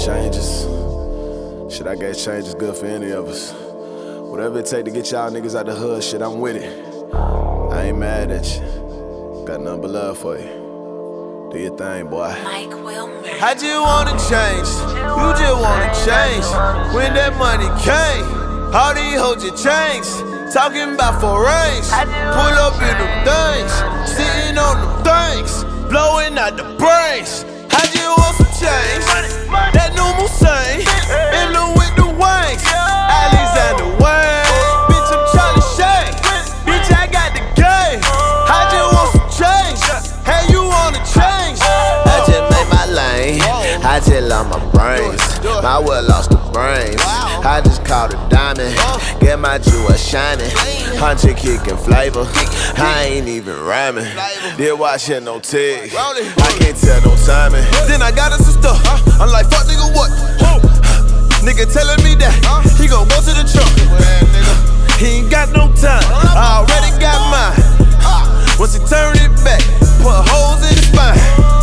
changes. Shit, I guess change is good for any of us. Whatever it take to get y'all niggas out the hood, shit, I'm with it. I ain't mad at you. Got nothing but love for you. Do your thing, boy. Mike Wilmer. I just wanna change. You just wanna change. When that money came, all these hoes just changed. Talking about foreigns. Pull up in them things. Sitting on them things. Blowing out the brains. I just want some change. That new Moussain. In blue with the wings. Alexander Wayne. Bitch, I'm Charlie Shane. Bitch, I got the game. I just want some change. Hey, you wanna change? I just made my lane. I just lost my brains. My world lost the brains. I just caught a diamond. Get my jewel shining. Hunter kicking flavor. I ain't even rhyming. Did watch it no tig. I can't tell no timing. Then I got us some stuff. I'm like, fuck nigga, what? Nigga telling me that he gon' go to the trunk. He ain't got no time. I already got mine. Once he turn it back, put holes in his spine.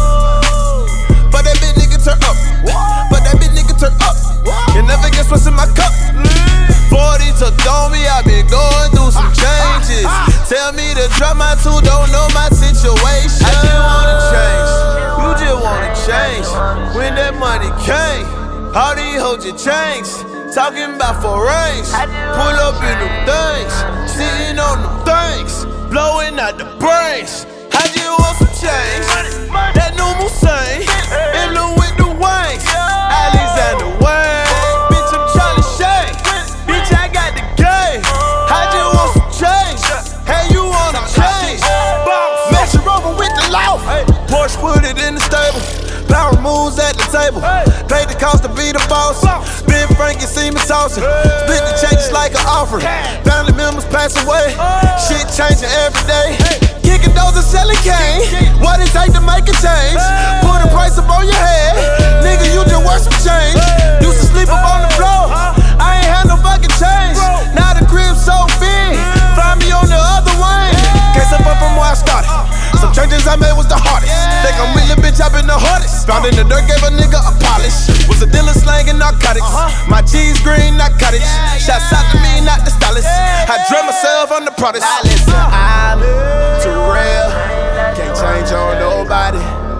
But that bitch nigga turn up. But that bitch nigga turn up. You never guess what's in my cup. 40 took on me, I been going through some changes. Tell me to drop my two, don't know my situation. I just wanna change. You just wanna change. When that money came, all these hoes just changed. Talking about foreigns. Pull up in them things. Sitting on them things. Blowing out the brains. I just want some change. That new Moussain. In blue with the wings. Alexander Wayne. Bitch, I'm Charlie Shane. Bitch, I got the game. I just want some change. Hey, you wanna change? Match it over with the law. Porsche put it in the stable. Power moves at the table. Paid the cost to be the boss. Ben Frankie see me tossing. Split the changes like an offering. Family members pass away. Shit changing every day. Kicking doors and selling cane. What it take to make a change? Put a price up on your head. Nigga, you just worth some change. Used to sleep up on the floor. I ain't had no fucking change. Now the crib so big. Find me on the other wing. Can't step up from where I started. Some changes I made was the hardest. Think I'm really, bitch, I been the hardest. Found in the dirt, gave a nigga a polish. Was a dealer slanging narcotics. My cheese green, not cottage. Shots out to me, not the stylist. I dream myself on the product. I'm too real. Can't change on nobody.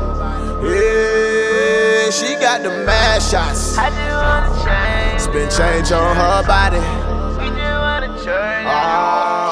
Yeah, she got the mad shots. Spend change on her body.